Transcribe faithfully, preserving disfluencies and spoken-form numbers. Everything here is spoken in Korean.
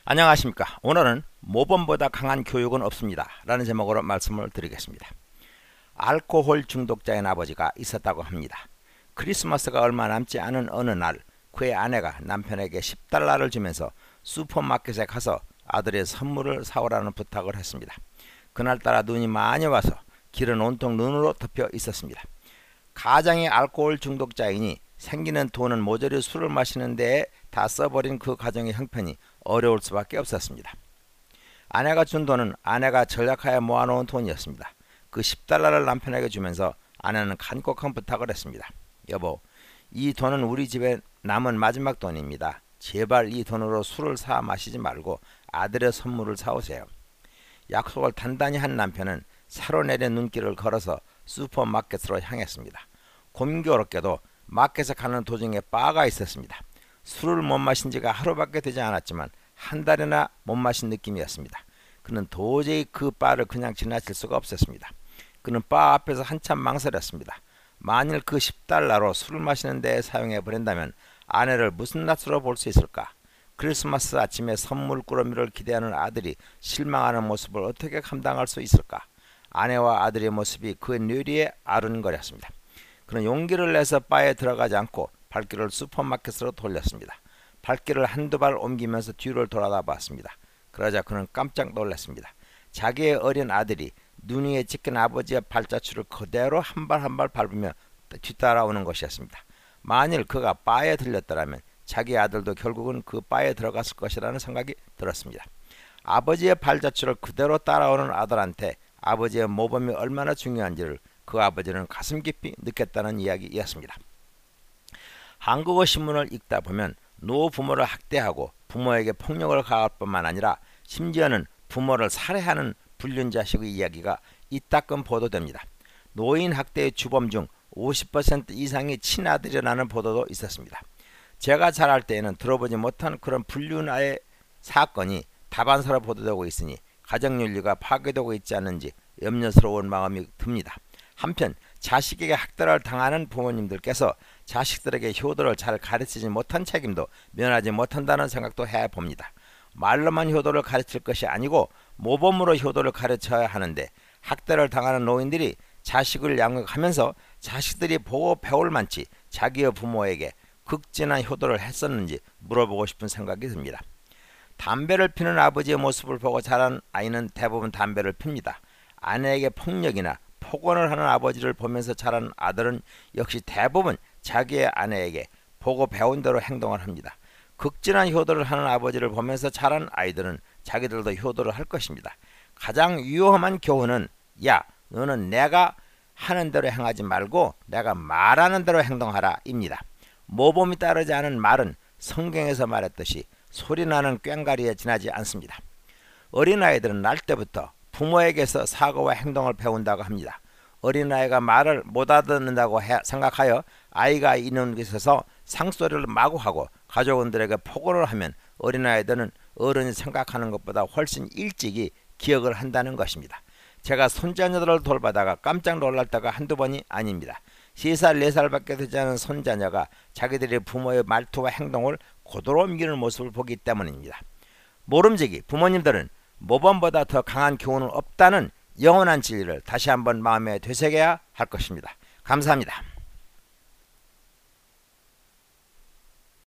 안녕하십니까. 오늘은 모범보다 강한 교육은 없습니다 라는 제목으로 말씀을 드리겠습니다. 알코올 중독자인 아버지가 있었다고 합니다. 크리스마스가 얼마 남지 않은 어느 날 그의 아내가 남편에게 십 달러를 주면서 슈퍼마켓에 가서 아들의 선물을 사오라는 부탁을 했습니다. 그날따라 눈이 많이 와서 길은 온통 눈으로 덮여 있었습니다. 가장이 알코올 중독자이니 생기는 돈은 모조리 술을 마시는 데에 다 써버린 그 가정의 형편이 어려울 수밖에 없었습니다. 아내가 준 돈은 아내가 전략하여 모아놓은 돈이었습니다. 그 십 달러를 남편에게 주면서 아내는 간곡한 부탁을 했습니다. 여보, 이 돈은 우리 집에 남은 마지막 돈입니다. 제발 이 돈으로 술을 사 마시지 말고 아들의 선물을 사오세요. 약속을 단단히 한 남편은 차로 내린 눈길을 걸어서 슈퍼마켓으로 향했습니다. 공교롭게도 마켓에 가는 도중에 바가 있었습니다. 술을 못 마신 지가 하루밖에 되지 않았지만 한 달이나 못 마신 느낌이었습니다. 그는 도저히 그 바를 그냥 지나칠 수가 없었습니다. 그는 바 앞에서 한참 망설였습니다. 만일 그 십 달러로 술을 마시는 데에 사용해 버린다면 아내를 무슨 낯으로 볼 수 있을까? 크리스마스 아침에 선물 꾸러미를 기대하는 아들이 실망하는 모습을 어떻게 감당할 수 있을까? 아내와 아들의 모습이 그 뇌리에 아른거렸습니다. 그는 용기를 내서 바에 들어가지 않고 발길을 슈퍼마켓으로 돌렸습니다. 발길을 한두 발 옮기면서 뒤를 돌아다 봤습니다. 그러자 그는 깜짝 놀랐습니다. 자기의 어린 아들이 눈 위에 찍힌 아버지의 발자취를 그대로 한 발 한 발 밟으며 뒤따라오는 것이었습니다. 만일 그가 바에 들렸더라면 자기 아들도 결국은 그 바에 들어갔을 것이라는 생각이 들었습니다. 아버지의 발자취를 그대로 따라오는 아들한테 아버지의 모범이 얼마나 중요한지를 그 아버지는 가슴 깊이 느꼈다는 이야기였습니다. 한국어 신문을 읽다 보면 노부모를 학대하고 부모에게 폭력을 가할 뿐만 아니라 심지어는 부모를 살해하는 불륜자식의 이야기가 이따금 보도됩니다. 노인 학대의 주범 중 오십 퍼센트 이상이 친아들이라는 보도도 있었습니다. 제가 자랄 때에는 들어보지 못한 그런 불륜의 사건이 다반사로 보도되고 있으니 가정윤리가 파괴되고 있지 않는지 염려스러운 마음이 듭니다. 한편 자식에게 학대를 당하는 부모님들께서 자식들에게 효도를 잘 가르치지 못한 책임도 면하지 못한다는 생각도 해봅니다. 말로만 효도를 가르칠 것이 아니고 모범으로 효도를 가르쳐야 하는데 학대를 당하는 노인들이 자식을 양육하면서 자식들이 보고 배울 만치 자기의 부모에게 극진한 효도를 했었는지 물어보고 싶은 생각이 듭니다. 담배를 피는 아버지의 모습을 보고 자란 아이는 대부분 담배를 핍니다. 아내에게 폭력이나 폭언을 하는 아버지를 보면서 자란 아들은 역시 대부분 자기의 아내에게 보고 배운 대로 행동을 합니다. 극진한 효도를 하는 아버지를 보면서 자란 아이들은 자기들도 효도를 할 것입니다. 가장 위험한 교훈은 야, 너는 내가 하는 대로 행하지 말고 내가 말하는 대로 행동하라 입니다. 모범이 따르지 않은 말은 성경에서 말했듯이 소리나는 꽹과리에 지나지 않습니다. 어린아이들은 날 때부터 부모에게서 사고와 행동을 배운다고 합니다. 어린아이가 말을 못 알아듣는다고 생각하여 아이가 있는 곳에서 상소리를 마구 하고 가족원들에게 폭언을 하면 어린아이들은 어른이 생각하는 것보다 훨씬 일찍이 기억을 한다는 것입니다. 제가 손자녀들을 돌보다가 깜짝 놀랄 때가 한두 번이 아닙니다. 세 살, 네 살밖에 되지 않은 손자녀가 자기들의 부모의 말투와 행동을 고도로 옮기는 모습을 보기 때문입니다. 모름지기 부모님들은 모범보다 더 강한 교훈은 없다는 영원한 진리를 다시 한번 마음에 되새겨야 할 것입니다. 감사합니다.